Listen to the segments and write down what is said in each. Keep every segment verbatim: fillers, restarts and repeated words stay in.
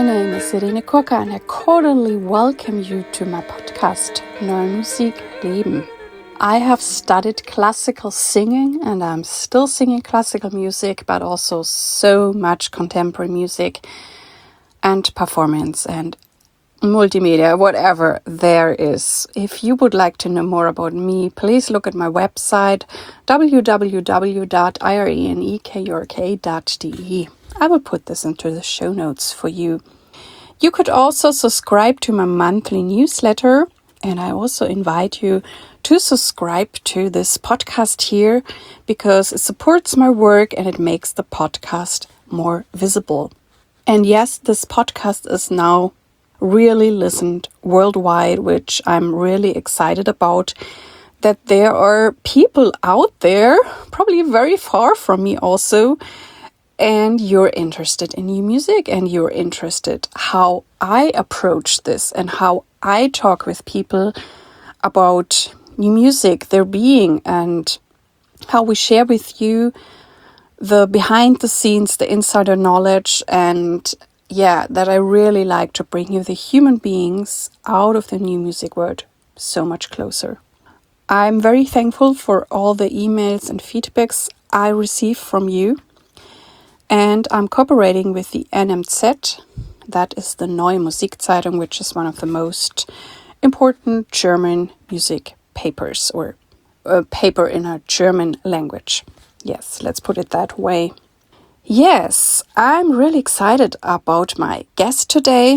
name is Irene Kurka and I cordially welcome you to my podcast, Neue Musik Leben. I have studied classical singing and I'm still singing classical music, but also so much contemporary music and performance and multimedia, whatever there is. If you would like to know more about me, please look at my website, w w w dot irenekurk dot d e. I will put this into the show notes for you. You could also subscribe to my monthly newsletter, and I also invite you to subscribe to this podcast here because it supports my work and it makes the podcast more visible. And yes, this podcast is now really listened worldwide, which I'm really excited about, that there are people out there, probably very far from me also, and you're interested in new music and you're interested how I approach this and how I talk with people about new music, their being, and how we share with you the behind the scenes, the insider knowledge, and yeah, that I really like to bring you the human beings out of the new music world so much closer. I'm very thankful for all the emails and feedbacks I receive from you. And I'm cooperating with the N M Z, that is the Neue Musikzeitung, which is one of the most important German music papers, or a paper in a German language. Yes, let's put it that way. Yes, I'm really excited about my guest today.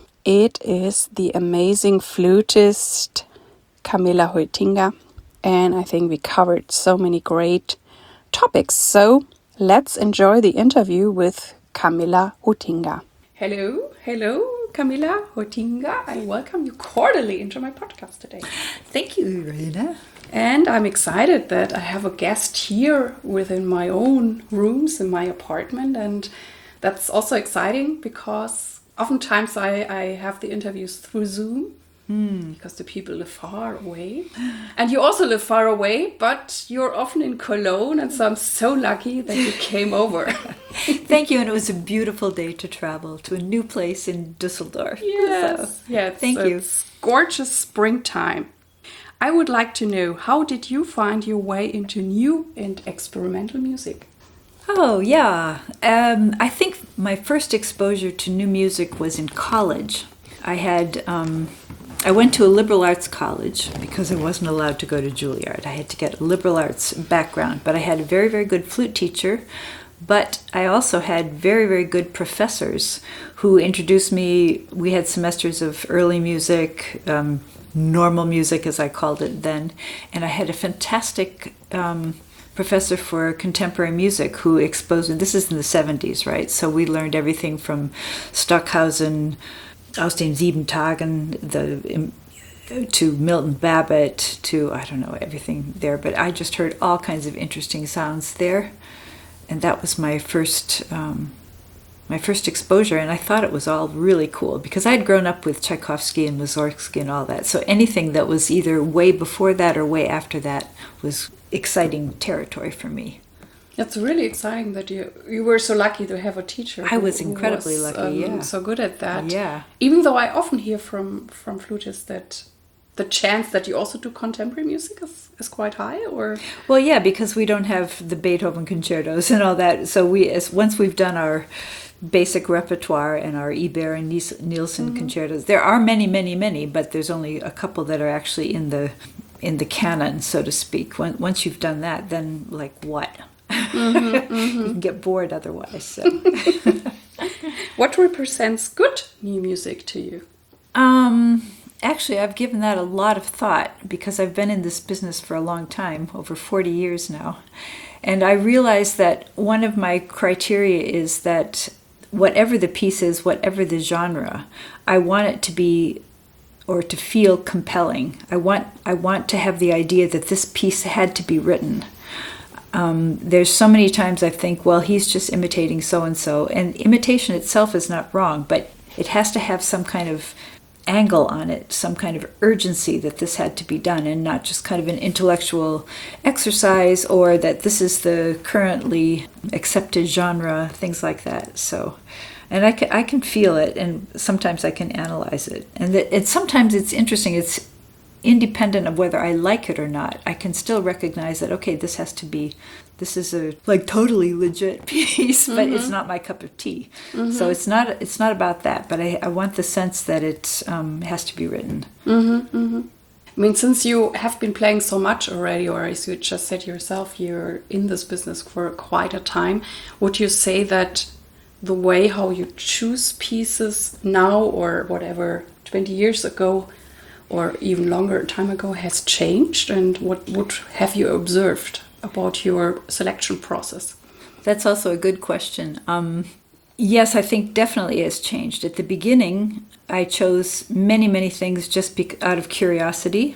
It is the amazing flutist Camilla Hoitinger, and I think we covered so many great topics. So let's enjoy the interview with Camilla Hoitinger. Hello, hello, Camilla Hoitinger. I welcome you cordially into my podcast today. Thank you, Irene. And I'm excited that I have a guest here within my own rooms in my apartment. And that's also exciting because oftentimes I, I have the interviews through Zoom mm. because the people live far away. And you also live far away, but you're often in Cologne. And so I'm so lucky that you came over. Thank you. And it was a beautiful day to travel to a new place in Düsseldorf. Yes. So, yeah, thank you. It's gorgeous springtime. I would like to know, how did you find your way into new and experimental music? Oh, yeah. Um, I think my first exposure to new music was in college. I had, um, I went to a liberal arts college because I wasn't allowed to go to Juilliard. I had to get a liberal arts background, but I had a very, very good flute teacher. But I also had very, very good professors who introduced me. We had semesters of early music, um, normal music, as I called it then. And I had a fantastic um, professor for contemporary music who exposed me. This is in the seventies, right? So we learned everything from Stockhausen, Aus den Sieben Tagen, the, to Milton Babbitt, to, I don't know, everything there. But I just heard all kinds of interesting sounds there. And that was my first um, my first exposure, and I thought it was all really cool because I'd grown up with Tchaikovsky and Mussorgsky and all that. So anything that was either way before that or way after that was exciting territory for me. It's really exciting that you you were so lucky to have a teacher. I was incredibly who was, lucky, um, yeah. So good at that. Yeah. Even though I often hear from, from flutists that the chance that you also do contemporary music is, is quite high, or? Well, yeah, because we don't have the Beethoven concertos and all that. So we, as once we've done our basic repertoire and our Ibert and Nielsen mm-hmm. concertos, there are many, many, many, but there's only a couple that are actually in the in the canon, so to speak. When, once you've done that, then like what? Mm-hmm, mm-hmm. You can get bored otherwise. So. What represents good new music to you? Um. Actually, I've given that a lot of thought because I've been in this business for a long time, over forty years now. And I realized that one of my criteria is that whatever the piece is, whatever the genre, I want it to be or to feel compelling. I want I want to have the idea that this piece had to be written. Um, there's so many times I think, well, he's just imitating so-and-so. And imitation itself is not wrong, but it has to have some kind of angle on it, some kind of urgency that this had to be done, and not just kind of an intellectual exercise or that this is the currently accepted genre, things like that. So And I can, I can feel it, and sometimes I can analyze it. And it, it, sometimes it's interesting. It's independent of whether I like it or not. I can still recognize that, okay, this has to be, this is a like totally legit piece, but mm-hmm. it's not my cup of tea. Mm-hmm. So it's not it's not about that, but I, I want the sense that it um, has to be written. Mm-hmm, mm-hmm. I mean, since you have been playing so much already, or as you just said yourself, you're in this business for quite a time, would you say that the way how you choose pieces now or whatever twenty years ago or even longer time ago has changed? And what would have you observed about your selection process? That's also a good question. Um, yes, I think definitely has changed. At the beginning, I chose many, many things just be- out of curiosity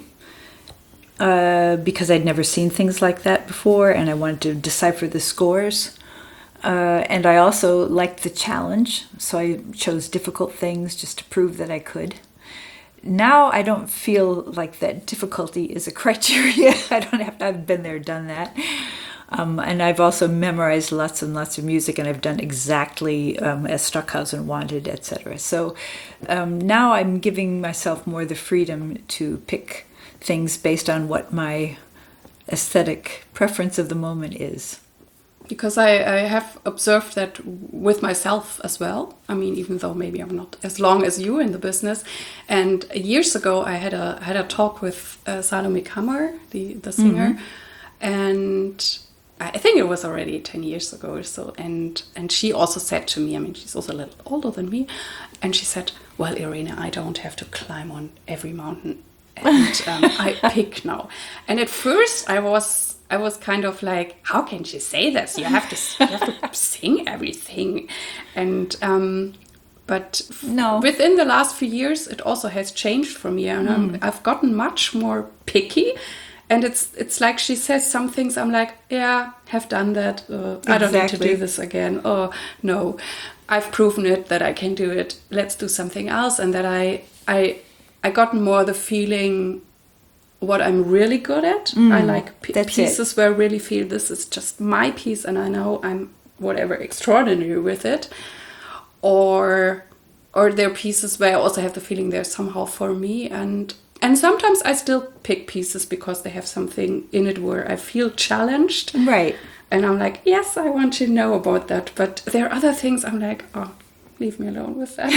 uh, because I'd never seen things like that before, and I wanted to decipher the scores. Uh, and I also liked the challenge, so I chose difficult things just to prove that I could. Now I don't feel like that difficulty is a criteria. I don't have to, I've been there, done that. Um, and I've also memorized lots and lots of music, and I've done exactly um, as Stockhausen wanted, et cetera. So um, now I'm giving myself more the freedom to pick things based on what my aesthetic preference of the moment is. Because I, I have observed that with myself as well. I mean, even though maybe I'm not as long as you in the business. And years ago, I had a had a talk with uh, Salome Kammer, the, the singer. Mm-hmm. And I think it was already ten years ago or so. And, and she also said to me, I mean, she's also a little older than me. And she said, well, Irene, I don't have to climb on every mountain. And um, I pick now. And at first, I was... I was kind of like, how can she say this? You have to, you have to sing everything. And, um, but no. within the last few years, it also has changed for me. And mm. I've gotten much more picky. And it's it's like she says some things, I'm like, yeah, have done that. Uh, exactly. I don't need to do this again. Oh, no, I've proven it that I can do it. Let's do something else. And that I, I, I gotten more the feeling what I'm really good at. Mm, I like p- pieces it. where I really feel this is just my piece and I know I'm whatever extraordinary with it. Or or there are pieces where I also have the feeling they're somehow for me. And and sometimes I still pick pieces because they have something in it where I feel challenged. Right. And I'm like, yes, I want to know about that. But there are other things I'm like, oh, leave me alone with that.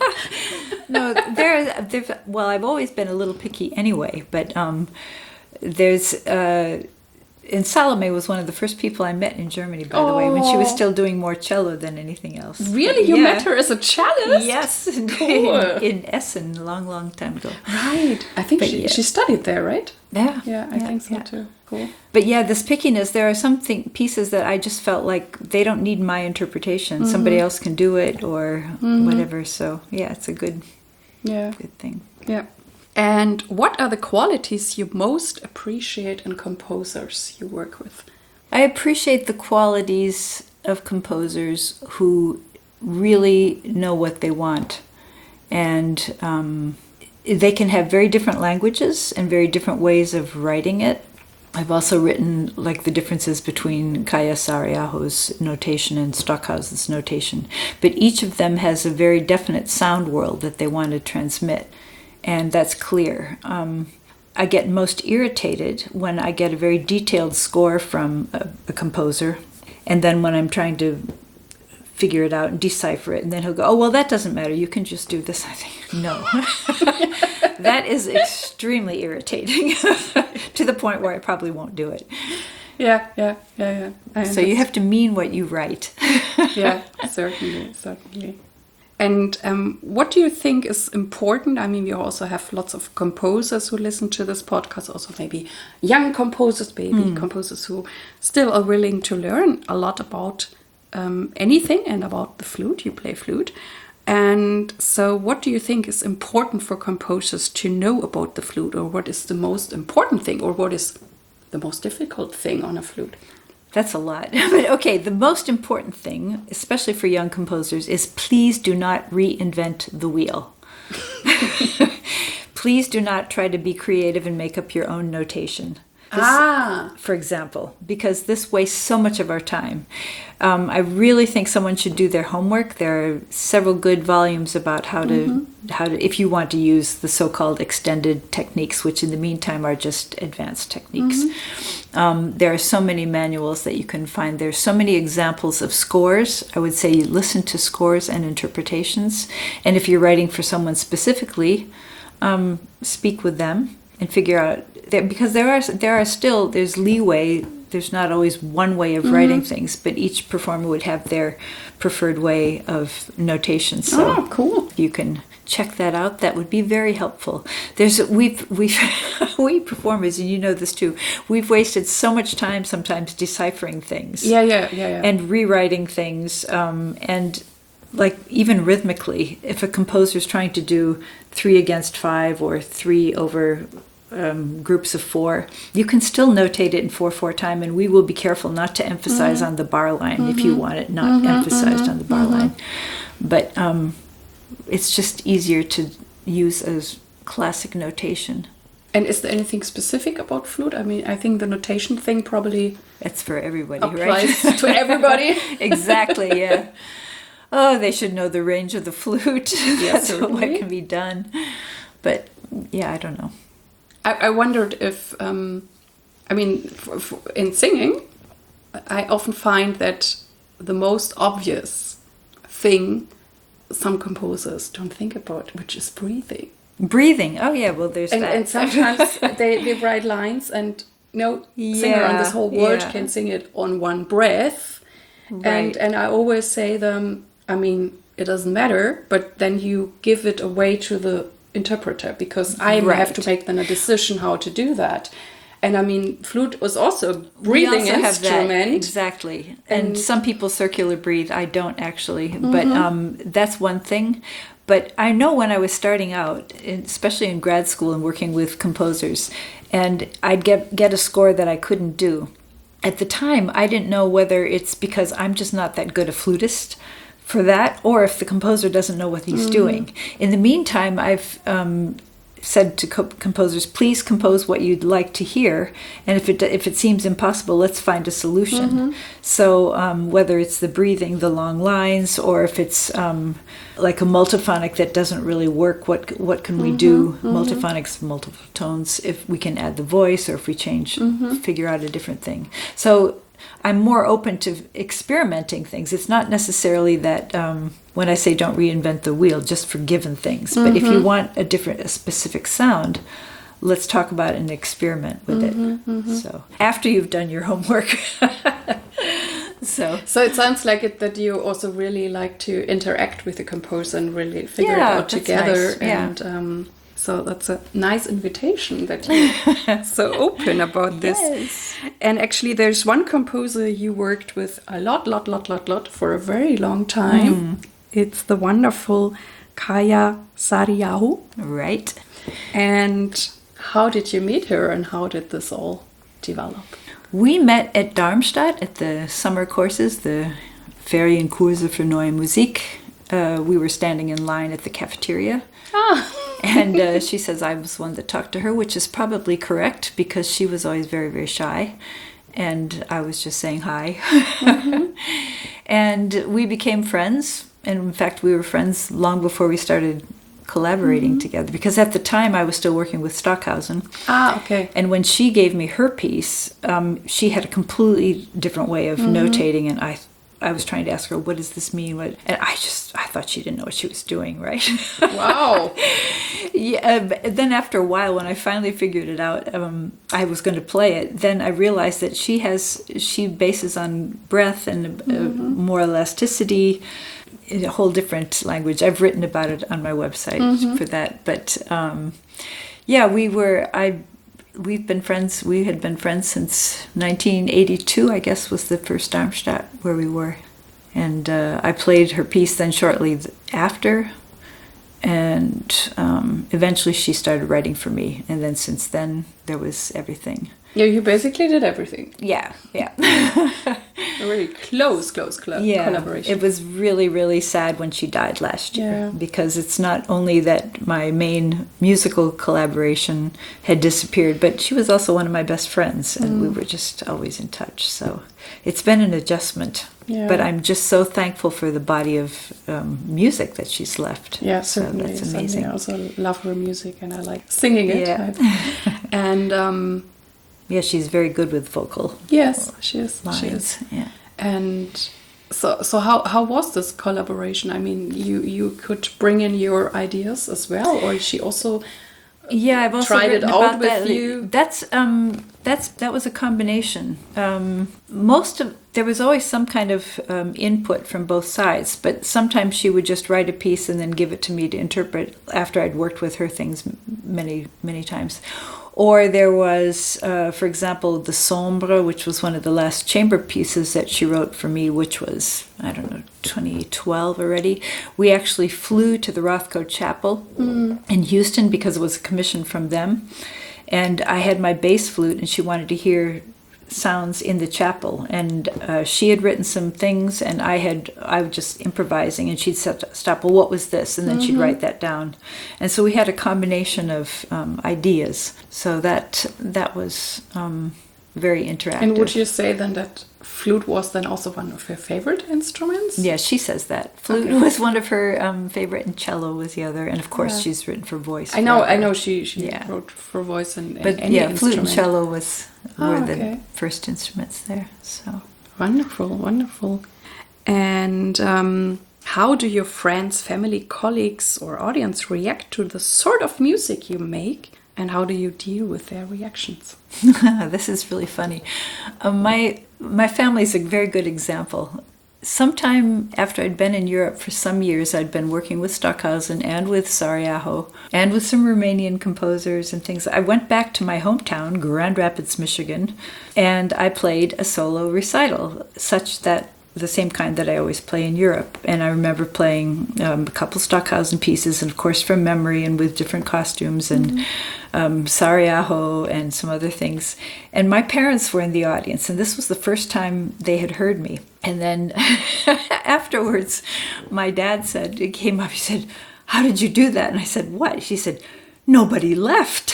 No, there, there's, well, I've always been a little picky anyway, but um, there's, uh, and Salome was one of the first people I met in Germany, by oh. the way, when she was still doing more cello than anything else. Really? You yeah. met her as a cellist? Yes, cool. in, in Essen, a long, long time ago. Right. I think she, yeah. she studied there, right? Yeah. Yeah, I yeah, think so yeah. too. Cool. But yeah, this pickiness, there are some thing, pieces that I just felt like they don't need my interpretation. Mm-hmm. Somebody else can do it or mm-hmm. whatever. So yeah, it's a good, yeah. good thing. Yeah. And what are the qualities you most appreciate in composers you work with? I appreciate the qualities of composers who really know what they want. And um, they can have very different languages and very different ways of writing it. I've also written like the differences between Kaija Saariaho's notation and Stockhausen's notation. But each of them has a very definite sound world that they want to transmit. And that's clear. Um, I get most irritated when I get a very detailed score from a, a composer, and then when I'm trying to figure it out and decipher it, and then he'll go, oh, well, that doesn't matter. You can just do this. I think, no. That is extremely irritating to the point where I probably won't do it. Yeah, yeah, yeah, yeah. So you have to mean what you write. Yeah, certainly, certainly. And um, what do you think is important? I mean, we also have lots of composers who listen to this podcast, also maybe young composers, maybe mm. composers who still are willing to learn a lot about um, anything and about the flute. You play flute. And so what do you think is important for composers to know about the flute? Or what is the most important thing? Or what is the most difficult thing on a flute? That's a lot. But okay, the most important thing, especially for young composers, is please do not reinvent the wheel. Please do not try to be creative and make up your own notation. This, Ah. for example, because this wastes so much of our time. Um, I really think someone should do their homework. There are several good volumes about how to mm-hmm. how to if you want to use the so-called extended techniques, which in the meantime are just advanced techniques. Mm-hmm. Um, there are so many manuals that you can find. There's so many examples of scores. I would say you listen to scores and interpretations, and if you're writing for someone specifically, um, speak with them and figure out there, because there are there are still there's leeway. There's not always one way of mm-hmm. writing things, but each performer would have their preferred way of notation. So oh, cool! If you can check that out, that would be very helpful. There's we've we we performers, and you know this too. We've wasted so much time sometimes deciphering things. Yeah, yeah, yeah, yeah. And rewriting things, um, and like even rhythmically, if a composer's trying to do three against five or three over Um, groups of four, you can still notate it in four four time, and we will be careful not to emphasize mm-hmm. on the bar line mm-hmm. if you want it not mm-hmm, emphasized mm-hmm, on the bar mm-hmm. line. But um, it's just easier to use as classic notation. And is there anything specific about flute? I mean, I think the notation thing probably it's for everybody, applies right? to everybody. Exactly, yeah. Oh, they should know the range of the flute. Yes, That's what can be done. But yeah, I don't know. I wondered if, um, I mean, for, for in singing, I often find that the most obvious thing some composers don't think about, which is breathing. Breathing. Oh, yeah. Well, there's and, that. And sometimes they, they write lines and no yeah, singer on this whole world yeah. can sing it on one breath. Right. And, and I always say them, I mean, it doesn't matter, but then you give it away to the interpreter, because I right. have to make then a decision how to do that. And I mean, flute was also a breathing we also instrument. Have that. Exactly. And, and some people circular breathe. I don't actually. Mm-hmm. But um, that's one thing. But I know when I was starting out, especially in grad school and working with composers, and I'd get, get a score that I couldn't do. At the time, I didn't know whether it's because I'm just not that good a flutist for that, or if the composer doesn't know what he's mm-hmm. doing. In the meantime, I've um, said to co- composers, please compose what you'd like to hear, and if it if it seems impossible, let's find a solution. Mm-hmm. So um, whether it's the breathing, the long lines, or if it's um, like a multiphonic that doesn't really work, what what can we mm-hmm. do? Mm-hmm. Multiphonics, multiple tones, if we can add the voice, or if we change, mm-hmm. figure out a different thing. So I'm more open to experimenting things. It's not necessarily that um, when I say don't reinvent the wheel, just for given things. Mm-hmm. But if you want a different, a specific sound, let's talk about it and experiment with mm-hmm, it. Mm-hmm. So after you've done your homework. so so it sounds like it that you also really like to interact with the composer and really figure yeah, it out together. Nice. Yeah. And um, so that's a nice invitation that you're so open about this. Yes. And actually, there's one composer you worked with a lot, lot, lot, lot, lot for a very long time. Mm. It's the wonderful Kaija Saariaho. Right. And how did you meet her, and how did this all develop? We met at Darmstadt at the summer courses, the Ferienkurse für Neue Musik. Uh, we were standing in line at the cafeteria. Ah. And uh, she says I was one that talked to her, which is probably correct, because she was always very, very shy. And I was just saying hi. Mm-hmm. And we became friends. And in fact, we were friends long before we started collaborating mm-hmm. together. Because at the time, I was still working with Stockhausen. Ah, okay. And when she gave me her piece, um, she had a completely different way of mm-hmm. notating. And I I was trying to ask her, what does this mean? What? And I just, I thought she didn't know what she was doing, right? Wow. Yeah. But then after a while, when I finally figured it out, um, I was going to play it. Then I realized that she has, she bases on breath and uh, mm-hmm. more elasticity, in a whole different language. I've written about it on my website mm-hmm. for that. But um, yeah, we were, I, We've been friends, we had been friends since nineteen eighty-two, I guess, was the first Darmstadt where we were. And uh, I played her piece then shortly after. And um, eventually she started writing for me. And then since then, there was everything. Yeah, you basically did everything. Yeah, yeah. a really close, close cl- yeah, collaboration. it was really, really sad when she died last year Yeah. because it's not only that my main musical collaboration had disappeared, but she was also one of my best friends, and Mm. we were just always in touch. So it's been an adjustment. Yeah. But I'm just so thankful for the body of um, music that she's left. Yeah, so certainly. that's certainly. amazing. I also love her music and I like singing it. Yeah. and um, Yeah, she's very good with vocal yes, she is. lines. She is. Yeah. And so, so how, how was this collaboration? I mean, you, you could bring in your ideas as well, or she also Yeah, I've also tried it written out about with that. you? That's um, that's that was a combination. Um, most of there was always some kind of um, input from both sides, but sometimes she would just write a piece and then give it to me to interpret after I'd worked with her things m- many many times. Or there was, uh, for example, the Sombre, which was one of the last chamber pieces that she wrote for me, which was, I don't know, twenty twelve already. We actually flew to the Rothko Chapel Mm. in Houston because it was a commission from them. And I had my bass flute, and she wanted to hear sounds in the chapel. And uh, she had written some things, and I had I was just improvising, and she'd set, stop, well, what was this? And then she'd write that down. And so we had a combination of um, ideas. So that that was um, very interactive. And would you say then that flute was then also one of your favorite instruments? Yeah, she says that. Flute Okay. was one of her um, favorite, and cello was the other. And of course, Yeah. she's written for voice. I know, forever. I know she, she Yeah. wrote for voice and, and But any yeah, flute and instrument. cello was Oh, were okay. the first instruments there. So Wonderful, wonderful. And um, how do your friends, family, colleagues, or audience react to the sort of music you make? And how do you deal with their reactions? this is really funny. Um, my my family is a very good example. Sometime after I'd been in Europe for some years, I'd been working with Stockhausen and with Sariaho and with some Romanian composers and things. I went back to my hometown, Grand Rapids, Michigan, and I played a solo recital, such that the same kind that I always play in Europe. And I remember playing um, a couple Stockhausen pieces, and of course from memory and with different costumes, and mm-hmm. um, Sariaho and some other things. And my parents were in the audience, and this was the first time they had heard me. And then afterwards, my dad said, it came up, he said, "How did you do that?" And I said, "What?" She said, "Nobody left."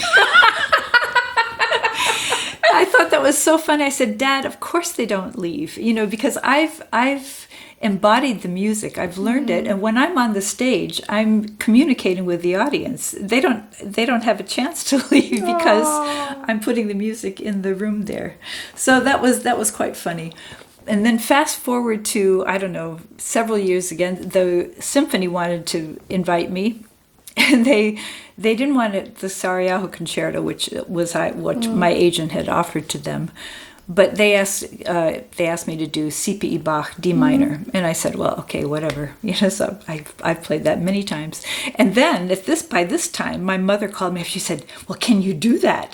I thought that was so funny. I said, "Dad, of course they don't leave, you know, because I've I've embodied the music. I've learned mm-hmm. it, and when I'm on the stage, I'm communicating with the audience. They don't they don't have a chance to leave because Aww. I'm putting the music in the room there." So that was that was quite funny. And then fast forward to, I don't know, several years again, the symphony wanted to invite me. And they they didn't want it, the Sariaho Concerto, which was I, what mm. my agent had offered to them. But they asked uh, they asked me to do C P E Bach D minor, mm. and I said, "Well, okay, whatever." You know, so I I've played that many times. And then at this by this time, my mother called me up. She said, "Well, can you do that?"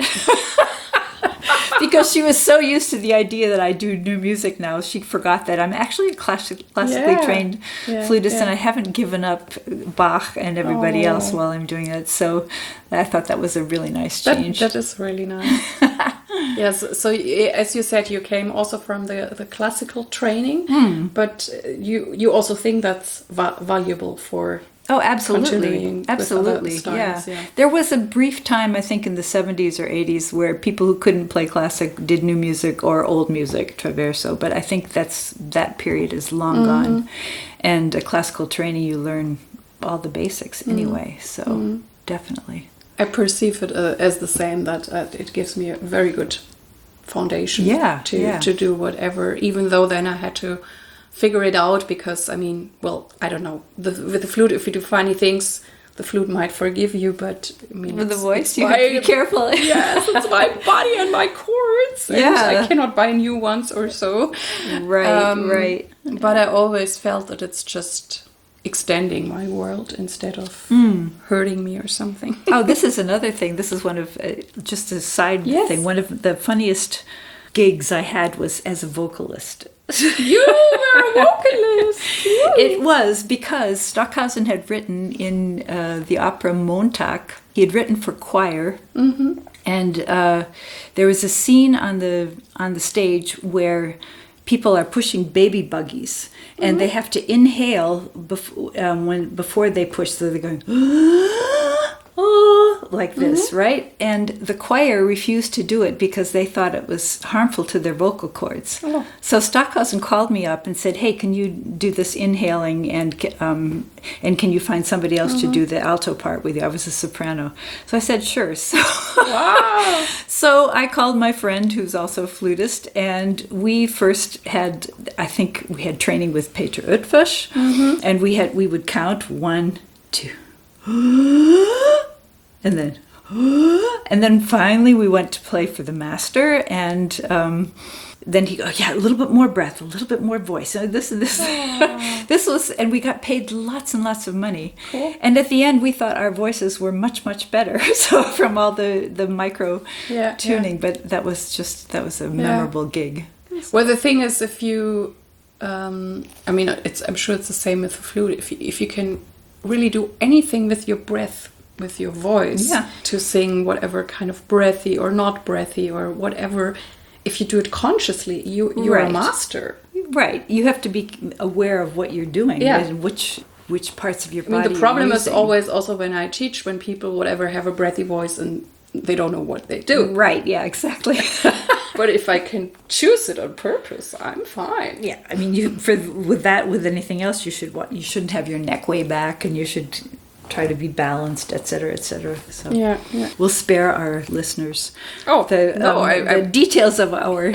Because she was so used to the idea that I do new music now, she forgot that I'm actually a classic, classically yeah. trained yeah, flutist, yeah. and I haven't given up Bach and everybody oh. else while I'm doing it. So I thought that was a really nice that, change. That is really nice. Yes. So as you said, you came also from the the classical training, mm. but you you also think that's va- valuable for. Oh, absolutely. Absolutely. Styles, yeah. yeah. There was a brief time, I think, in the seventies or eighties where people who couldn't play classic did new music or old music, traverso. But I think that's that period is long mm-hmm. gone. And a classical training, you learn all the basics mm-hmm. anyway. So mm-hmm. definitely. I perceive it uh, as the same, that uh, it gives me a very good foundation yeah, to, yeah. to do whatever, even though then I had to figure it out because, I mean, well, I don't know. The, with the flute, if you do funny things, the flute might forgive you, but I mean, with the it's, voice, it's you my, have to be careful. Yes, it's my body and my chords. And yeah, I cannot buy new ones or so. Right, um, right. But I always felt that it's just extending my world instead of mm. hurting me or something. Oh, this is another thing. This is one of uh, just a side yes. thing. One of the funniest gigs I had was as a vocalist. You were a vocalist. It was because Stockhausen had written in uh, the opera Montag. He had written for choir, mm-hmm. and uh, there was a scene on the on the stage where people are pushing baby buggies, and mm-hmm. they have to inhale before um, when before they push. So they're going, oh, like this, mm-hmm. right? And the choir refused to do it because they thought it was harmful to their vocal cords. Oh. So Stockhausen called me up and said, "Hey, can you do this inhaling, and um, and can you find somebody else mm-hmm. to do the alto part with you?" I was a soprano, so I said, "Sure." So, wow. So I called my friend, who's also a flutist, and we first had, I think we had training with Peter Oetfisch, mm-hmm. and we had we would count one, two. And then, and then finally we went to play for the master, and um, then he go, yeah, a little bit more breath, a little bit more voice. So this and this, this was, and we got paid lots and lots of money. Cool. And at the end, we thought our voices were much, much better. So from all the the micro yeah, tuning, yeah. but that was just that was a memorable yeah. gig. Well, the thing is, if you, um, I mean, it's I'm sure it's the same with the flute. If you, if you can really do anything with your breath, with your voice, yeah. to sing whatever kind of breathy or not breathy or whatever, if you do it consciously, you you're right. a master. Right. You have to be aware of what you're doing, yeah. and which which parts of your body. I mean, the problem is always also when I teach, when people whatever have a breathy voice and they don't know what they do. Right. Yeah. Exactly. But if I can choose it on purpose, I'm fine. Yeah, I mean, you for with that with anything else, you should what you shouldn't have your neck way back, and you should try to be balanced, et cetera, et cetera. So yeah, yeah. we'll spare our listeners oh the, no, um, I, the I, details of our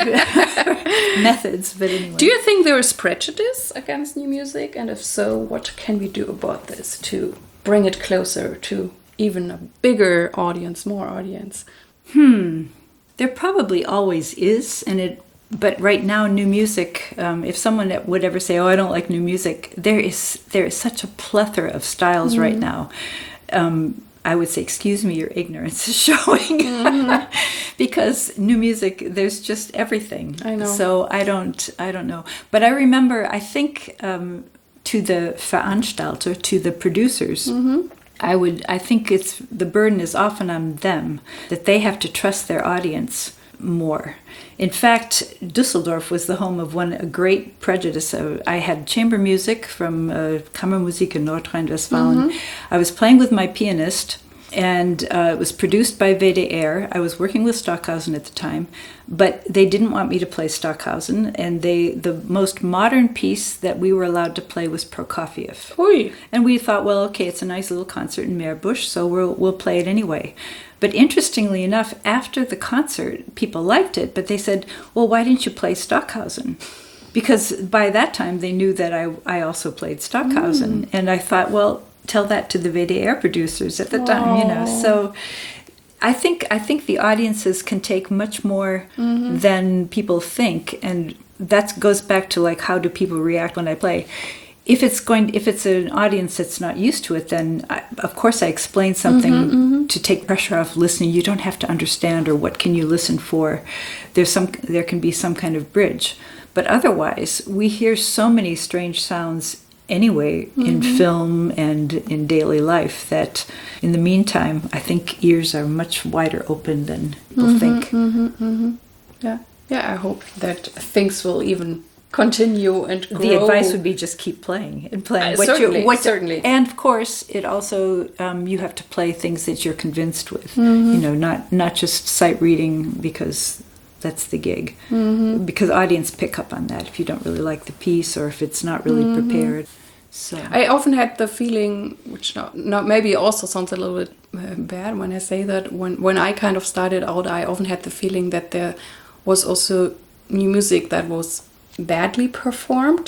methods. But anyway, do you think there is prejudice against new music, and if so, what can we do about this to bring it closer to even a bigger audience, more audience? Hmm. There probably always is, and it. But right now, new music. Um, if someone would ever say, "Oh, I don't like new music," there is there is such a plethora of styles mm. right now. Um, I would say, "Excuse me, your ignorance is showing," mm-hmm. because new music, there's just everything. I know. So I don't, I don't know. But I remember, I think, um, to the Veranstalter, to the producers. Mm-hmm. I would. I think it's the burden is often on them that they have to trust their audience more. In fact, Düsseldorf was the home of one a great prejudice. I had chamber music from uh, Kammermusik in Nordrhein-Westfalen. Mm-hmm. I was playing with my pianist, and uh, it was produced by W D R. I was working with Stockhausen at the time, but they didn't want me to play Stockhausen, and they the most modern piece that we were allowed to play was Prokofiev. Oy. And we thought, well, okay, it's a nice little concert in Meerbusch, so we'll we'll play it anyway. But interestingly enough, after the concert, people liked it, but they said, well, why didn't you play Stockhausen? Because by that time, they knew that I, I also played Stockhausen. Mm. And I thought, well, tell that to the W D R producers at the oh. time, you know. So I think I think the audiences can take much more mm-hmm. than people think. And that goes back to, like, how do people react when I play? If it's going, if it's an audience that's not used to it, then I, of course I explain something mm-hmm, mm-hmm. to take pressure off listening. You don't have to understand, or what can you listen for? There's some, there can be some kind of bridge, but otherwise we hear so many strange sounds anyway mm-hmm. in film and in daily life that, in the meantime, I think ears are much wider open than people mm-hmm, think. Mm-hmm, mm-hmm. Yeah, yeah. I hope that things will even continue and grow. The advice would be just keep playing and playing. Uh, what certainly, you, what, certainly. And of course, it also um, you have to play things that you're convinced with. Mm-hmm. You know, not not just sight reading because that's the gig. Mm-hmm. Because audience pick up on that if you don't really like the piece or if it's not really mm-hmm. prepared. So I often had the feeling, which not, not maybe also sounds a little bit uh, bad when I say that. When when I kind of started out, I often had the feeling that there was also new music that was badly performed,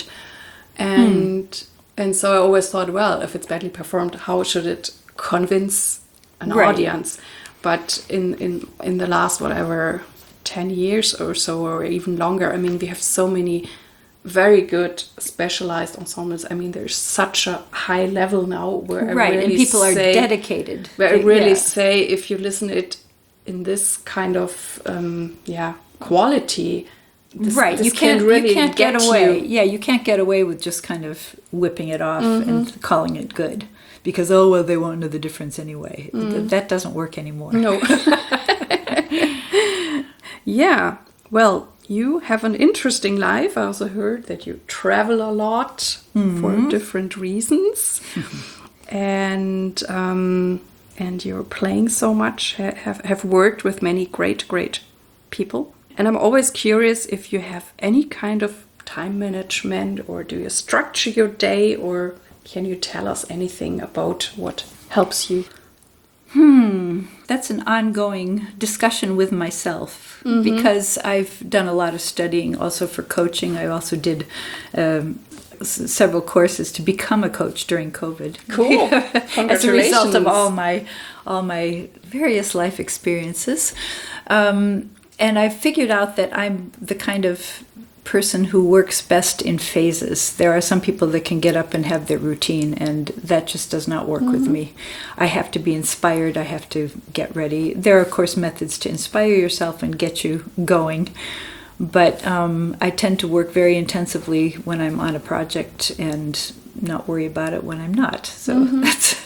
and mm. and so I always thought, well, if it's badly performed, how should it convince an right. audience? But in, in in the last whatever ten years or so, or even longer, I mean, we have so many very good specialized ensembles. I mean, there's such a high level now where right, I really and people say, are dedicated. Where they, I really yeah. say, if you listen it in this kind of um, yeah quality. This, right, this you can't really you can't get, get away. You. Yeah, you can't get away with just kind of whipping it off mm-hmm. and calling it good because oh well they won't know the difference anyway. Mm. Th- that doesn't work anymore. No. Yeah. Well, you have an interesting life. I also heard that you travel a lot mm-hmm. for different reasons. and um, and you're playing so much, have, have worked with many great, great people. And I'm always curious if you have any kind of time management, or do you structure your day, or can you tell us anything about what helps you? Hmm, that's an ongoing discussion with myself mm-hmm. because I've done a lot of studying also for coaching. I also did um, s- several courses to become a coach during COVID. Cool. As a result of all my all my various life experiences. Um, and I figured out that I'm the kind of person who works best in phases. There are some people that can get up and have their routine, and that just does not work mm-hmm. with me. I have to be inspired. I have to get ready. There are, of course, methods to inspire yourself and get you going, but um, I tend to work very intensively when I'm on a project and not worry about it when I'm not. So mm-hmm. that's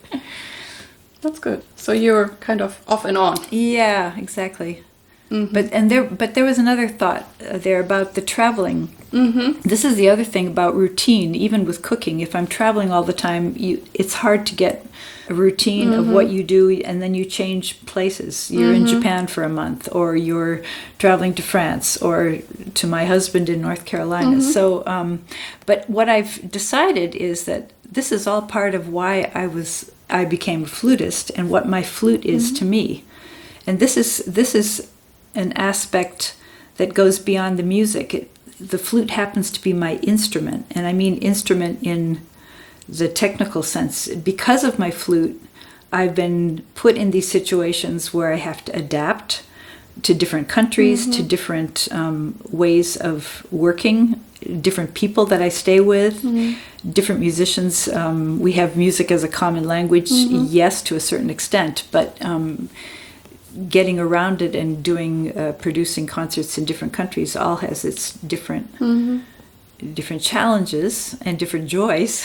that's good. So you're kind of off and on. Yeah, exactly. Mm-hmm. But and there, but there was another thought uh, there about the traveling. Mm-hmm. This is the other thing about routine. Even with cooking, if I'm traveling all the time, you, it's hard to get a routine mm-hmm. of what you do, and then you change places. You're mm-hmm. in Japan for a month, or you're traveling to France, or to my husband in North Carolina. Mm-hmm. So, um, but what I've decided is that this is all part of why I was I became a flutist, and what my flute is mm-hmm. to me, and this is this is. an aspect that goes beyond the music. It, the flute happens to be my instrument, and I mean instrument in the technical sense. Because of my flute, I've been put in these situations where I have to adapt to different countries, mm-hmm. to different um, ways of working, different people that I stay with, mm-hmm. different musicians. Um, we have music as a common language, mm-hmm. yes, to a certain extent, but um, getting around it and doing uh, producing concerts in different countries all has its different mm-hmm. different challenges and different joys.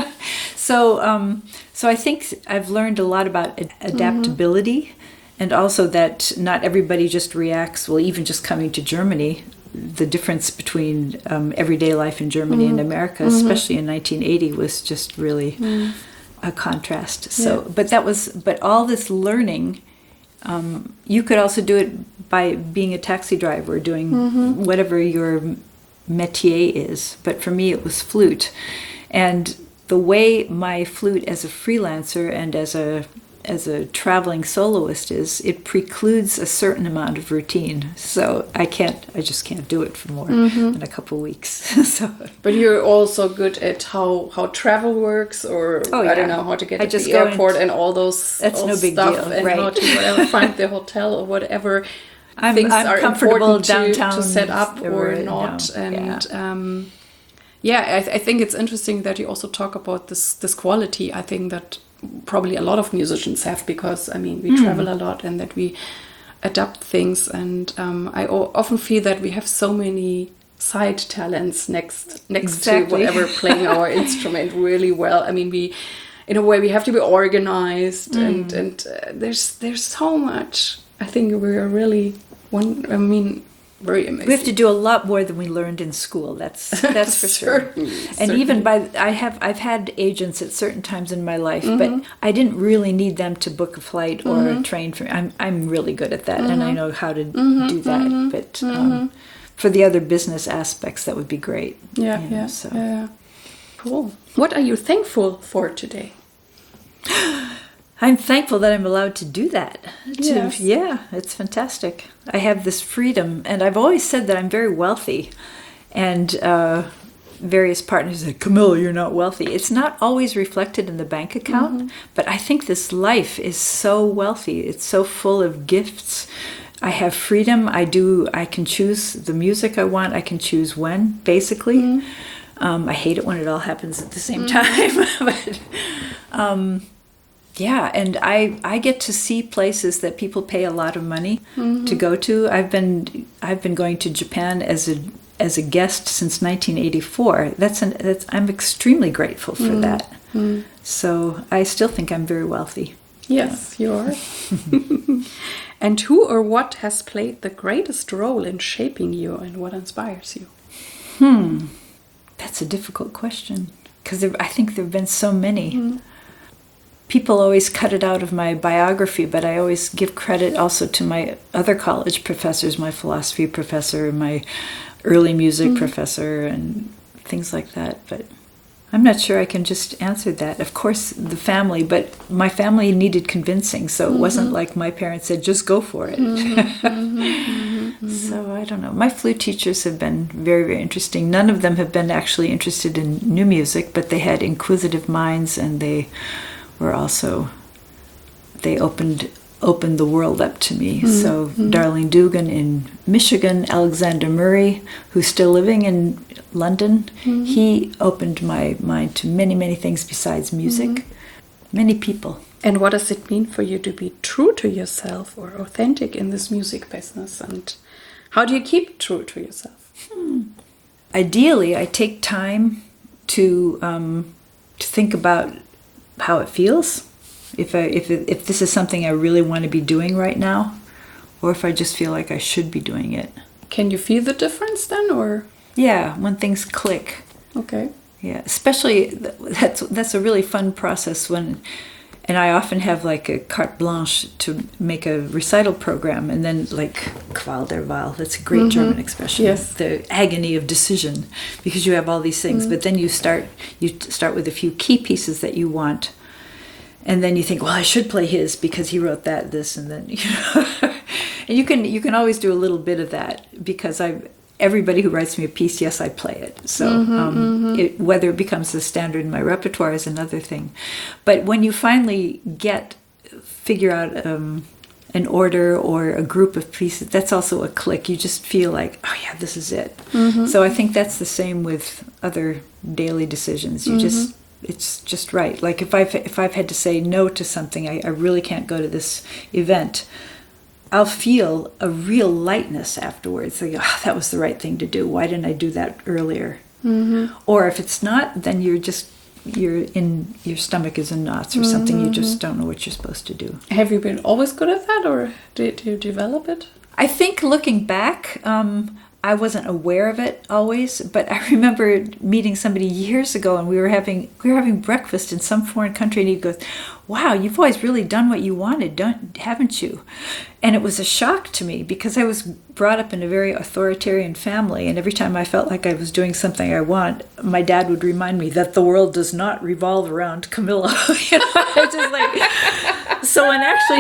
so um, so I think I've learned a lot about ad- adaptability mm-hmm. and also that not everybody just reacts well. Even just coming to Germany, the difference between um, everyday life in Germany mm-hmm. and America, mm-hmm. especially in nineteen eighty, was just really mm. a contrast. So yeah. but that was but all this learning. Um, you could also do it by being a taxi driver, doing mm-hmm. whatever your métier is. But for me, it was flute. And the way my flute as a freelancer and as a as a traveling soloist is, it precludes a certain amount of routine. So I can't, I just can't do it for more mm-hmm. than a couple of weeks. so, but you're also good at how, how travel works, or oh, yeah. I don't know, how to get I to just the airport and all those that's all no big stuff deal, and right. how to whatever find the hotel or whatever I'm, things I'm are comfortable important downtown to, to set up or right not. now. And yeah, um, yeah I, th- I think it's interesting that you also talk about this this quality. I think that probably a lot of musicians have, because I mean we mm. travel a lot and that we adapt things, and um, I o- often feel that we have so many side talents next next exactly. to whatever playing our instrument really well. I mean we in a way we have to be organized mm. and and uh, there's there's so much. I think we're really one I mean very amazing. We have to do a lot more than we learned in school. That's that's for sure. certainly, and certainly. even by I have I've had agents at certain times in my life, mm-hmm. but I didn't really need them to book a flight or mm-hmm. a train for me. I'm I'm really good at that, mm-hmm. and I know how to mm-hmm. do that. Mm-hmm. But mm-hmm. um, for the other business aspects, that would be great. Yeah, you know, yeah, so. yeah. Cool. What are you thankful for today? I'm thankful that I'm allowed to do that. To, Yes. Yeah, it's fantastic. I have this freedom, and I've always said that I'm very wealthy. And uh, various partners say, Camilla, you're not wealthy. It's not always reflected in the bank account, mm-hmm. but I think this life is so wealthy. It's so full of gifts. I have freedom. I do. I can choose the music I want. I can choose when, basically. Mm-hmm. Um, I hate it when it all happens at the same mm-hmm. time, but... Um, Yeah, and I, I get to see places that people pay a lot of money mm-hmm. to go to. I've been I've been going to Japan as a as a guest since nineteen eighty-four. That's an that's I'm extremely grateful for mm-hmm. that. Mm-hmm. So I still think I'm very wealthy. Yes, you are. And who or what has played the greatest role in shaping you, and what inspires you? Hmm, that's a difficult question, because I think there have been so many. Mm. People always cut it out of my biography, but I always give credit also to my other college professors, my philosophy professor, my early music mm. professor, and things like that. But I'm not sure I can just answer that. Of course, the family, but my family needed convincing, so it mm-hmm. wasn't like my parents said, just go for it. Mm-hmm. mm-hmm. Mm-hmm. So I don't know. My flute teachers have been very, very interesting. None of them have been actually interested in new music, but they had inquisitive minds, and they were also, they opened opened the world up to me. Mm-hmm. So mm-hmm. Darlene Dugan in Michigan, Alexander Murray, who's still living in London, mm-hmm. he opened my mind to many, many things besides music. Mm-hmm. Many people. And what does it mean for you to be true to yourself or authentic in this music business? And how do you keep true to yourself? Hmm. Ideally, I take time to um, to think about how it feels. If I if it, if this is something I really want to be doing right now, or if I just feel like I should be doing it. Can you feel the difference then, or? Yeah, when things click. Okay. Yeah, especially that's that's a really fun process when, and I often have like a carte blanche to make a recital program, and then like Qual der Wahl, that's a great mm-hmm. German expression. Yes. The agony of decision, because you have all these things, mm-hmm. but then you start you start with a few key pieces that you want. And then you think, well, I should play his because he wrote that, this, and then, you know. And you can you can always do a little bit of that, because I everybody who writes me a piece, yes, I play it. So mm-hmm, um, mm-hmm. It, whether it becomes the standard in my repertoire is another thing. But when you finally get, figure out um, an order or a group of pieces, that's also a click. You just feel like, oh yeah, this is it. Mm-hmm. So I think that's the same with other daily decisions. You mm-hmm. just... It's just right. Like if I've if I've had to say no to something, I, I really can't go to this event, I'll feel a real lightness afterwards. Like, oh, that was the right thing to do. Why didn't I do that earlier? Mm-hmm. Or if it's not, then you're just you're in your stomach is in knots or mm-hmm. something. You just don't know what you're supposed to do. Have you been always good at that, or did you develop it? I think looking back, um, I wasn't aware of it always, but I remember meeting somebody years ago, and we were having we were having breakfast in some foreign country, and he goes, "Wow, you've always really done what you wanted, don't haven't you?" And it was a shock to me, because I was brought up in a very authoritarian family, and every time I felt like I was doing something I want, my dad would remind me that the world does not revolve around Camilla. You know, it's just like so. When actually,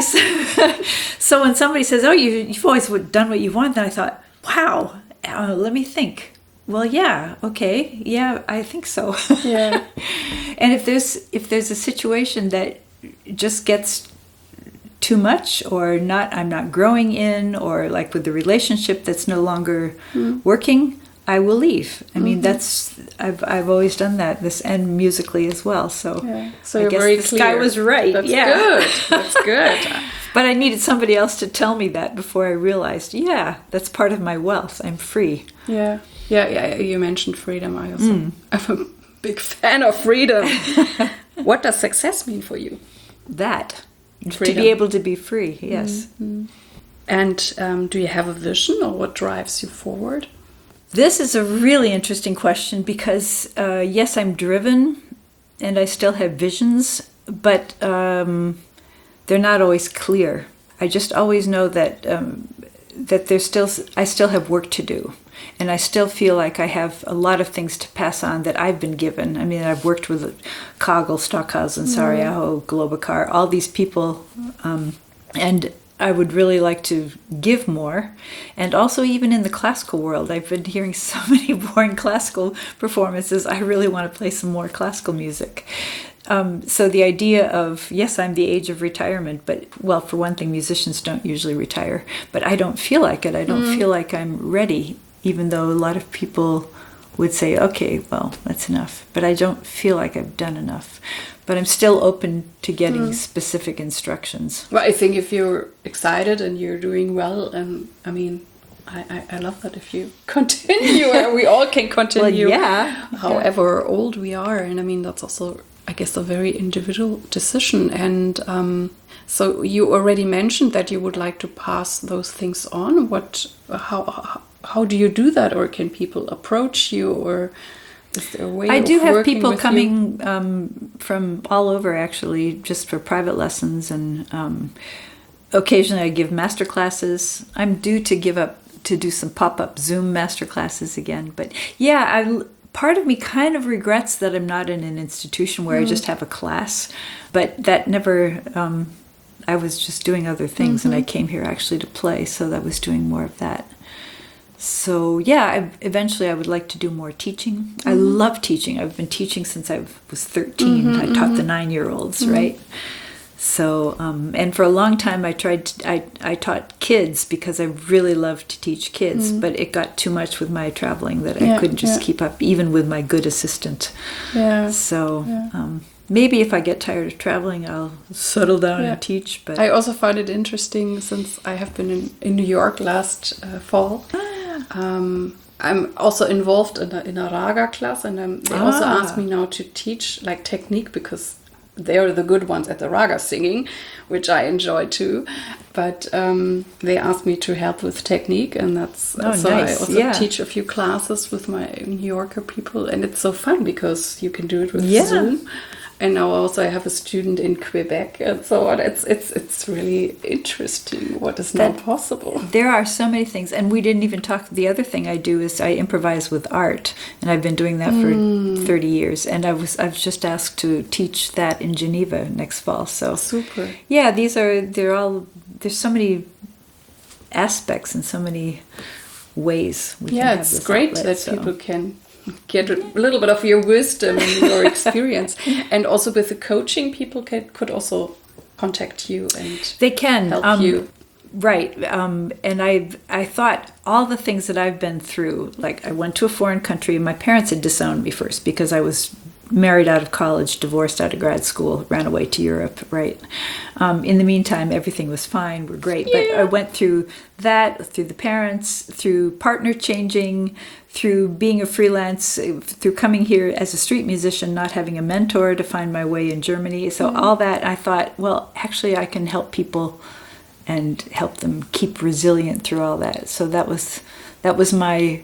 so when somebody says, "Oh, you you've always done what you want," then I thought, "Wow." Uh, let me think. Well, yeah, okay, yeah, I think so. Yeah. And if there's if there's a situation that just gets too much, or not, I'm not growing in, or like with the relationship that's no longer mm. working, I will leave. I mean, mm-hmm. that's I've I've always done that. This and musically as well. So, yeah. so I you're guess very this clear. guy was right. That's yeah. good. That's good. But I needed somebody else to tell me that before I realized, yeah, that's part of my wealth. I'm free. Yeah, yeah, yeah. You mentioned freedom. I also, mm. I'm a big fan of freedom. What does success mean for you? That freedom. To be able to be free. Yes. Mm-hmm. And um, do you have a vision, or what drives you forward? This is a really interesting question, because uh, yes, I'm driven, and I still have visions, but. Um, They're not always clear. I just always know that um, that there's still I still have work to do, and I still feel like I have a lot of things to pass on that I've been given. I mean, I've worked with Kagel, Stockhausen, Sarajevo, Globokar, all these people, um, and I would really like to give more. And also, even in the classical world, I've been hearing so many boring classical performances. I really want to play some more classical music. Um, so the idea of, yes, I'm the age of retirement, but, well, for one thing, musicians don't usually retire, but I don't feel like it. I don't mm. feel like I'm ready, even though a lot of people would say, okay, well, that's enough. But I don't feel like I've done enough. But I'm still open to getting mm. specific instructions. Well, I think if you're excited and you're doing well, and I mean, I, I, I love that if you continue, and we all can continue, well, yeah. however yeah. old we are. And I mean, that's also a guess, a very individual decision. And um, so you already mentioned that you would like to pass those things on. What, how, how do you do that? Or can people approach you? Or is there a way I of do have working people with coming um, from all over, actually, just for private lessons. And um, occasionally I give master classes. I'm due to give up to do some pop-up Zoom master classes again. But yeah, I, part of me kind of regrets that I'm not in an institution where mm. I just have a class. But that never, um, I was just doing other things, mm-hmm. and I came here actually to play, so I was doing more of that. So yeah, I, eventually I would like to do more teaching. Mm-hmm. I love teaching. I've been teaching since I was thirteen. Mm-hmm, I taught mm-hmm. the nine-year-olds, mm-hmm. right? So, um, and for a long time I tried, to, I, I taught kids because I really loved to teach kids, mm-hmm. but it got too much with my traveling that yeah, I couldn't just yeah. keep up, even with my good assistant. Yeah. So yeah. Um, maybe if I get tired of traveling, I'll settle down yeah. and teach. But I also find it interesting since I have been in, in New York last uh, fall. Um, I'm also involved in a, in a raga class, and um, they ah. also asked me now to teach like technique, because they are the good ones at the raga singing, which I enjoy too. But um, they asked me to help with technique, and that's oh, so nice. I also yeah. teach a few classes with my New Yorker people, and it's so fun because you can do it with yeah. Zoom. And now also I have a student in Quebec and so on. It's it's it's really interesting what is now possible. There are so many things, and we didn't even talk. The other thing I do is I improvise with art, and I've been doing that for mm. thirty years. And I was I've just asked to teach that in Geneva next fall. So super. Yeah, these are they're all there's so many aspects and so many ways we yeah, can have it's this great outlet, that so. people can get a little bit of your wisdom and your experience. And also with the coaching, people can, could also contact you and they can help um, you. Right. Um, and I I thought all the things that I've been through, like I went to a foreign country. My parents had disowned me first because I was married out of college, divorced out of grad school, ran away to Europe, right? Um, in the meantime, everything was fine. We're great. Yeah. But I went through that, through the parents, through partner changing, through being a freelance, through coming here as a street musician, not having a mentor to find my way in Germany. So mm-hmm. all that, I thought, well, actually I can help people and help them keep resilient through all that. So that was that was my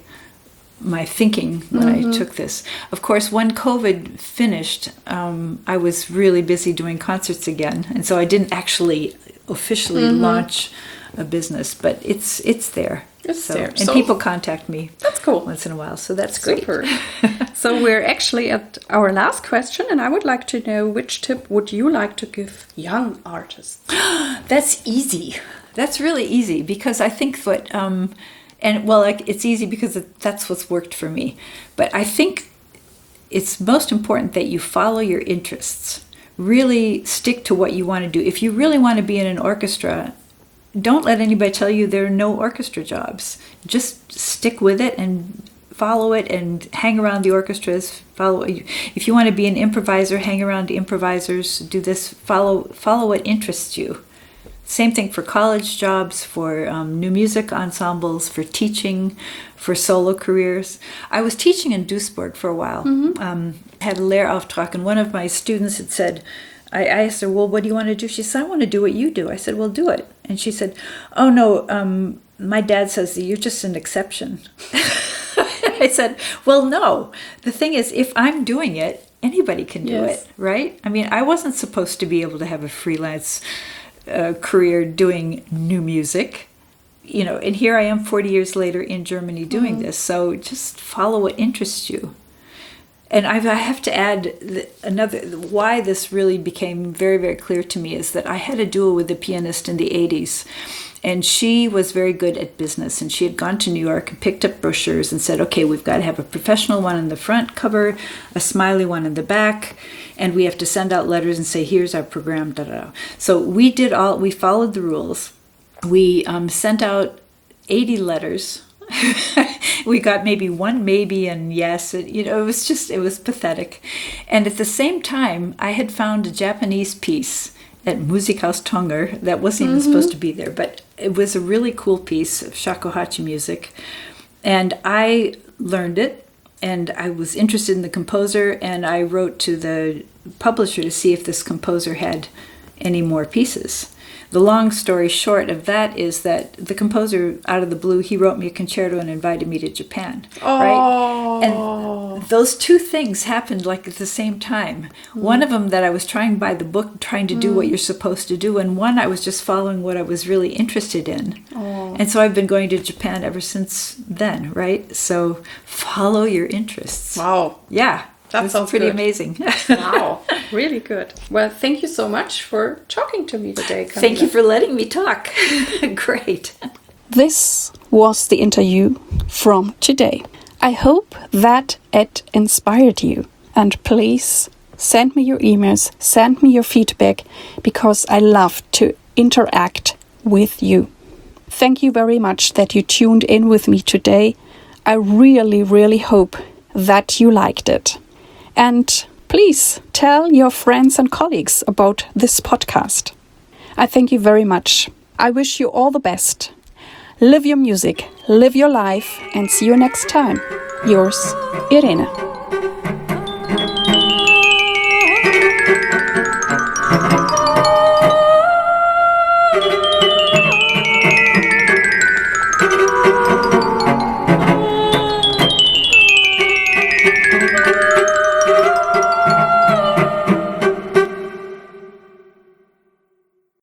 my thinking when mm-hmm. I took this. Of course, when COVID finished, um, I was really busy doing concerts again, and so I didn't actually officially mm-hmm. launch a business, but it's it's there. It's so, there. And so, people contact me. That's cool. Once in a while, so that's Super. great. So we're actually at our last question, and I would like to know, which tip would you like to give young artists? That's easy. That's really easy, because I think what, um, and well, like, it's easy because it, that's what's worked for me. But I think it's most important that you follow your interests. Really stick to what you want to do. If you really want to be in an orchestra, don't let anybody tell you there are no orchestra jobs. Just stick with it and follow it and hang around the orchestras. Follow. If you want to be an improviser, hang around improvisers. Do this. Follow. Follow what interests you. Same thing for college jobs, for um, new music ensembles, for teaching, for solo careers. I was teaching in Duisburg for a while. Mm-hmm. Um, had a Lehrauftrag, and one of my students had said, I asked her, well, what do you want to do? She said, I want to do what you do. I said, well, do it. And she said, oh, no, um, my dad says that you're just an exception. I said, well, no. The thing is, if I'm doing it, anybody can do yes. it, right? I mean, I wasn't supposed to be able to have a freelance uh, career doing new music. You know, and here I am forty years later in Germany doing mm-hmm. this. So just follow what interests you. And I've, I have to add another, why this really became very, very clear to me is that I had a duo with a pianist in the eighties, and she was very good at business, and she had gone to New York and picked up brochures and said, okay, we've got to have a professional one in the front cover, a smiley one in the back, and we have to send out letters and say, here's our program, da da da. So we did all, we followed the rules. We um, sent out eighty letters. We got maybe one maybe and yes. It, you know, it was just, it was pathetic. And at the same time, I had found a Japanese piece at Musikhaus Tonger that wasn't even mm-hmm. supposed to be there, but it was a really cool piece of shakuhachi music. And I learned it, and I was interested in the composer, and I wrote to the publisher to see if this composer had any more pieces. The long story short of that is that the composer, out of the blue, he wrote me a concerto and invited me to Japan. Oh. Right? And those two things happened like at the same time. Mm. One of them that I was trying by the book, trying to do mm. what you're supposed to do, and one I was just following what I was really interested in. Oh. And so I've been going to Japan ever since then, right? So follow your interests. Wow. Yeah. That sounds pretty good. Amazing. Wow, really good. Well, thank you so much for talking to me today, Camilla. Thank you for letting me talk. Great. This was the interview from today. I hope that it inspired you. And please send me your emails, send me your feedback, because I love to interact with you. Thank you very much that you tuned in with me today. I really, really hope that you liked it. And please tell your friends and colleagues about this podcast. I thank you very much. I wish you all the best. Live your music, live your life, and see you next time. Yours, Irene.